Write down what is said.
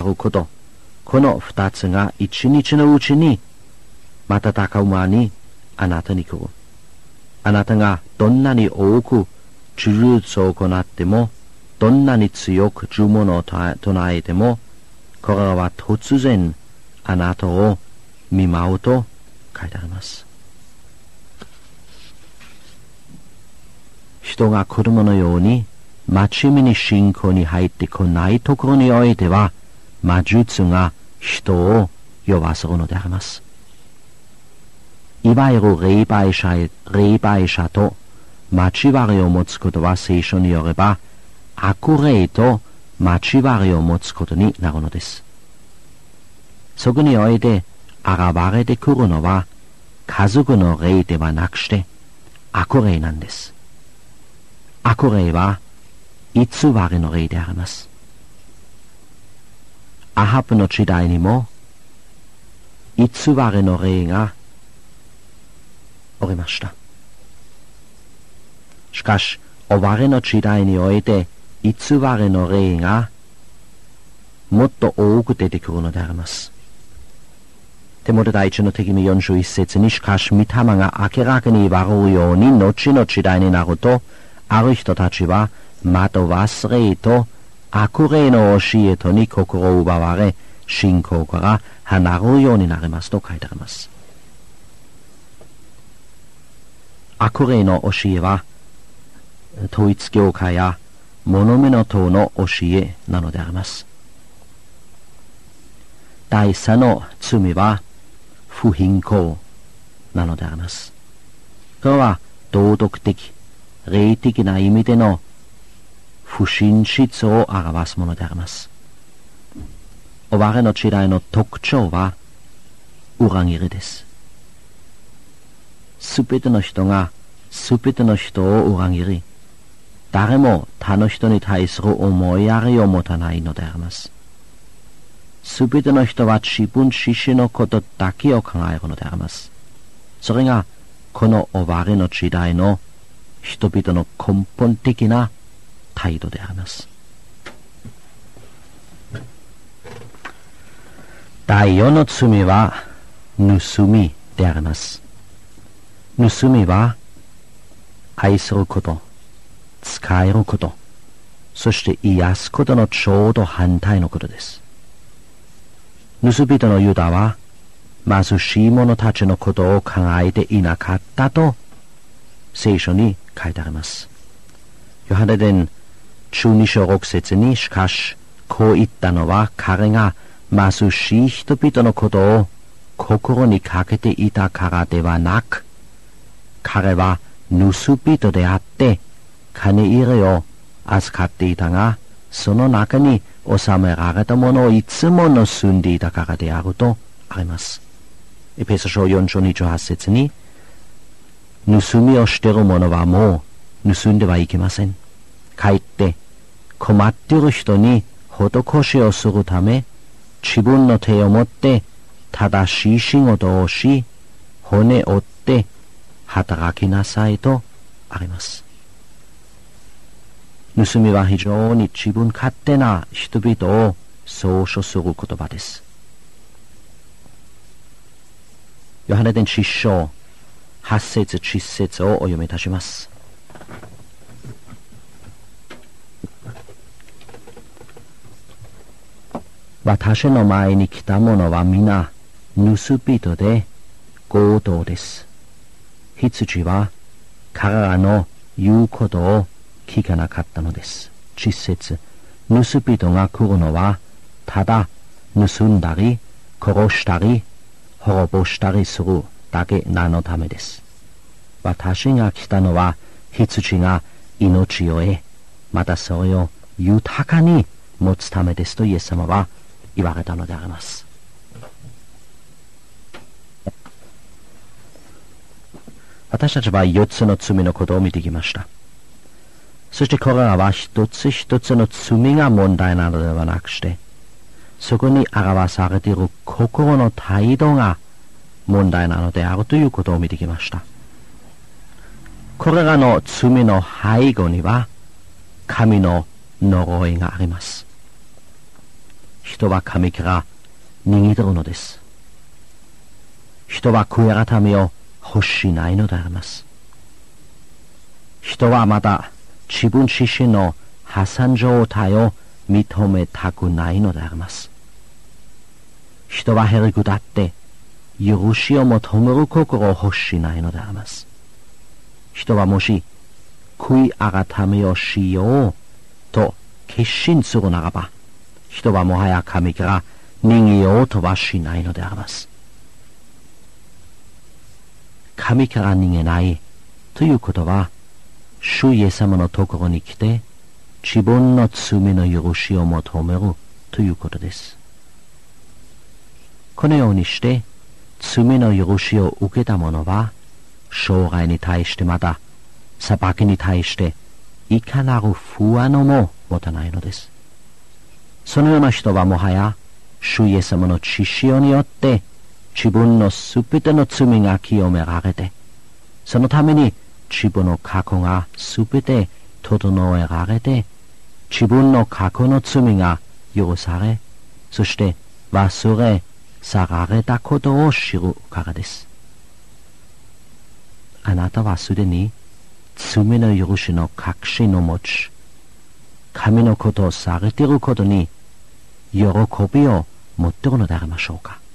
ること、この二つが一日のうちに瞬く間にあなたに来る。あなたがどんなに多く呪術を行っても、どんなに強く呪文を唱えても、これは突然あなたを見舞うと書いてあります。人が子供のように真面目に信仰に入ってこないところにおいては、魔術が人を酔わせるのであります。いわゆる霊媒者と交わりを持つことは聖書によれば、悪霊と交わりを持つことになるのです。そこにおいて現れてくるのは家族の霊ではなくして悪霊なんです。悪霊は偽りの霊であります。アハブの時代にも偽りの霊がおりました。しかし終わりの時代において偽りの霊がもっと多く出てくるのであります。テモテ第一の手紙41節に、しかし御霊が明らかに言われるように、後の時代になると、ある人たちは惑わす霊と悪霊の教えとに心を奪われ、信仰から離れるようになりますと書いてあります。悪霊の教えは統一教会や物見の塔の教えなのであります。第三の罪は不信仰なのであります。これは道徳的、霊的な意味での不真実を表すものであります。終わりの時代の特徴は裏切りです。すべての人がすべての人を裏切り、誰も他の人に対する思いやりを持たないのであります。すべての人は自分自身のことだけを考えるのであります。それがこの終わりの時代の人々の根本的な態度であります。第4の罪は盗みであります。盗みは愛すること、使えること、そして癒すことのちょうど反対のことです。盗人のユダは貧しい者たちのことを考えていなかったと聖書に書いてあります。ヨハネ伝12章6節に、しかしこう言ったのは彼が貧しい人々のことを心にかけていたからではなく、彼は盗人であって金入れを預かっていたが、その中に収められたものをいつも盗んでいたからであるとあります。エペソ書4章28節に、盗みをしている者はもう盗んではいけません。かえって困っている人に施しをするため、自分の手を持って正しい仕事をし、骨折って働きなさいとあります。盗みは非常に自分勝手な人々を総称する言葉です。ヨハネ伝10章8節10節をお読みいたします。私の前に来た者は皆盗人で強盗です。羊は彼らの言うことを聞かなかったのです。10節、盗人が来るのはただ盗んだり殺したり滅ぼしたりするだけなのためです。私が来たのは羊が命を得、またそれを豊かに持つためですとイエス様は言われたのであります。私たちは4つの罪のことを見てきました。そしてこれらは一つ一つの罪が問題なのではなくして、そこに表されている心の態度が問題なのであるということを見てきました。これらの罪の背後には神の呪いがあります。 人は神から逃げてるのです。人は悔い改めを欲しないのであります。人はまだ自分自身の破産状態を認めたくないのであります。人はへりくだって許しを求める心を欲しないのであります。人はもし悔い改めをしようと決心するならば、人はもはや神から逃げようとはしないのであります。神から逃げないということは、主イエス様のところに来て自分の罪の許しを求めるということです。このようにして罪の許しを受けた者は、将来に対してまた裁きに対していかなる不安をも持たないのです。そのような人はもはや主イエス様の血潮によって自分のすべての罪が清められて、そのために自分の過去がすべて整えられて、自分の過去の罪が許され、そして忘れ去られたことを知るからです。あなたはすでに罪の許しの確信を持ち、神のことをされていることに喜びを持っているのでありましょうか。